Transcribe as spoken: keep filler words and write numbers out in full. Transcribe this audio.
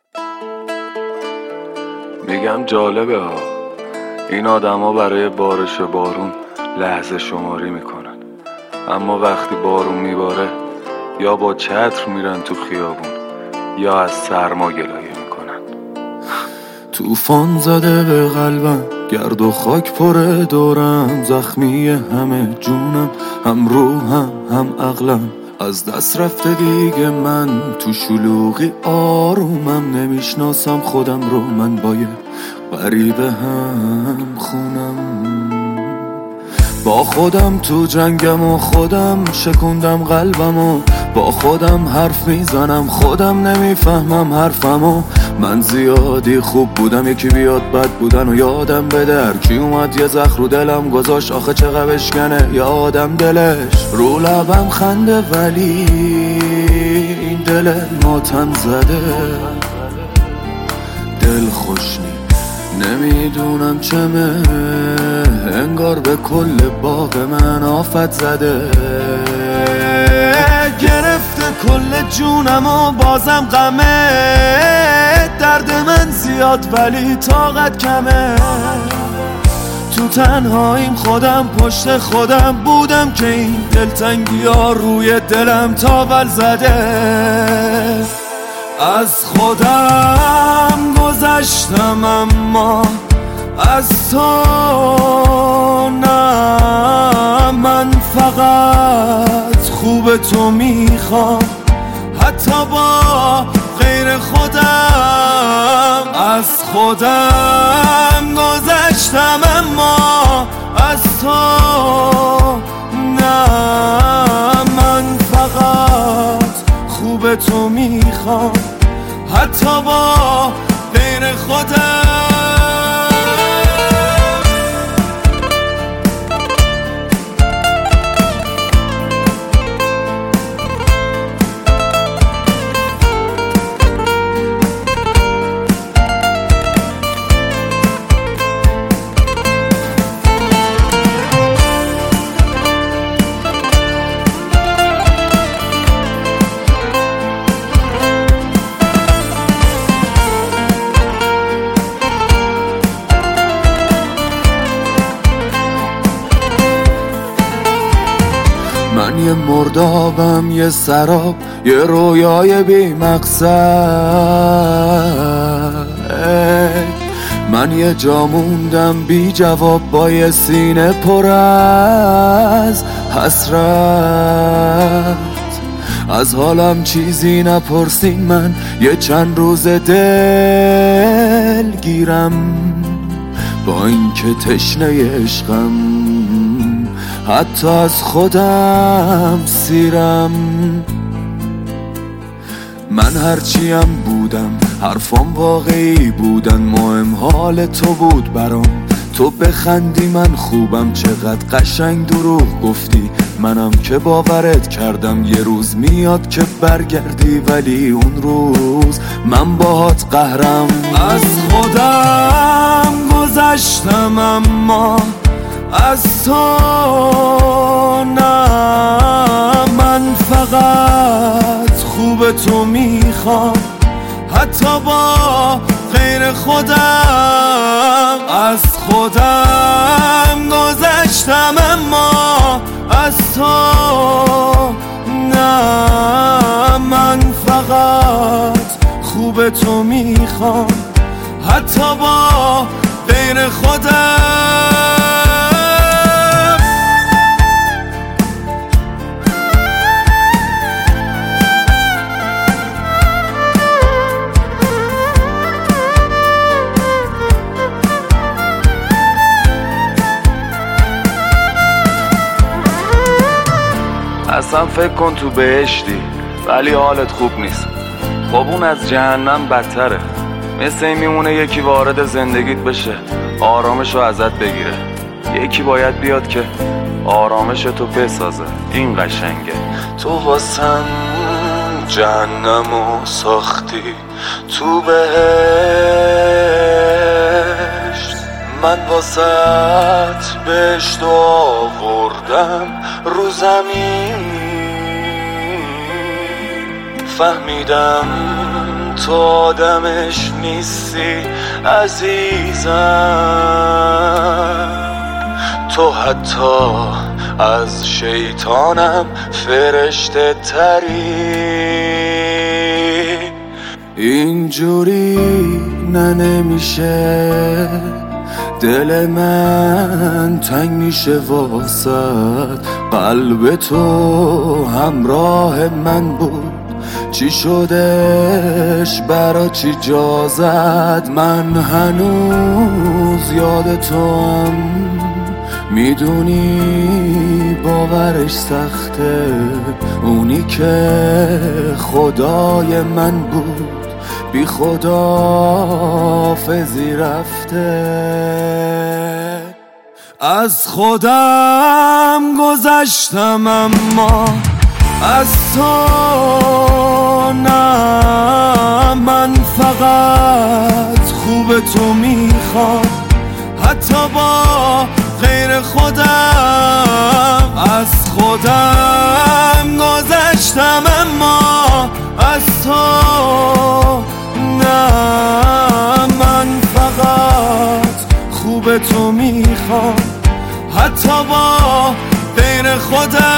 میگم جالبه ها، این آدم ها برای بارش بارون لحظه شماری میکنن، اما وقتی بارون میباره یا با چتر میرن تو خیابون یا از سرما گلایه میکنن. طوفان زده به قلبم، گرد و خاک پره دورم، زخمی همه جونم، هم روحم هم عقلم، از دست رفته دیگه من تو شلوغی آرومم، نمیشناسم خودم رو، من با یه غریبه هم خونم. با خودم تو جنگم و خودم شکوندم قلبم و با خودم حرف میزنم، خودم نمیفهمم حرفمو. من زیادی خوب بودم یکی بیاد بد بودن و یادم بده، هر کی اومد یه زخم رو دلم گذاشت، آخه چقدر بشکنه یادم دلش. رو لبم خنده ولی این دل ماتم زده، دل خوش نی نمیدونم چمه، انگار به کل باغ من آفت زده، گرفته کل جونم و بازم غمه، درد من زیاد ولی طاقت کمه، تو تنهاییم خودم پشت خودم بودم که این دلتنگی ها روی دلم تاول زده. از خودم گذشتم اما از تو نه، من فقط خوب تو میخوام حتی با غیر خودم. از خودم گذشتم اما از تو نه، من فقط خوب تو میخوام حتی با غیر خودم. من یه مردابم، یه سراب، یه رویای بی مقصد، من یه جا موندم بی جواب با یه سینه پر از حسرت، از حالم چیزی نپرسین، من یه چند روز دل گیرم با این که تشنه عشقم، حتی از خودم سیرم. من هرچیم بودم حرفام واقعی بودن، مهم حال تو بود برام، تو بخندی من خوبم، چقدر قشنگ دروغ گفتی، منم که باورت کردم یه روز میاد که برگردی، ولی اون روز من باهات قهرم. از خودم گذشتم اما از تو نه، من فقط خوب تو میخوام حتی با غیر خودم. از خودم گذشتم اما از تو نه، من فقط خوب تو میخوام حتی با غیر خودم. اصلا فکر کن تو بهشتی ولی حالت خوب نیست، خب اون از جهنم بدتره. مثل این میمونه یکی وارد زندگیت بشه آرامش رو ازت بگیره، یکی باید بیاد که آرامش تو بسازه. این قشنگه. تو واسم جهنمو ساختی تو بهشت، من واسط بهشت آوردم رو زمین، فهمیدم تو آدمش نیستی عزیزم، تو حتی از شیطانم فرشته تری. اینجوری نه نمیشه، دل من تنگ میشه واسد، قلب تو همراه من بود، چی شدش برا چی جا زد؟ من هنوز یاد تو هم، میدونی باورش سخته، اونی که خدای من بود بی خداحافظی رفته. از خودم گذشتم اما از تو نه، من فقط خوب تو میخوام حتی با غیر خودم. از خودم گذشتم اما از تو نه، من فقط خوب تو میخوام حتی با غیر خودم.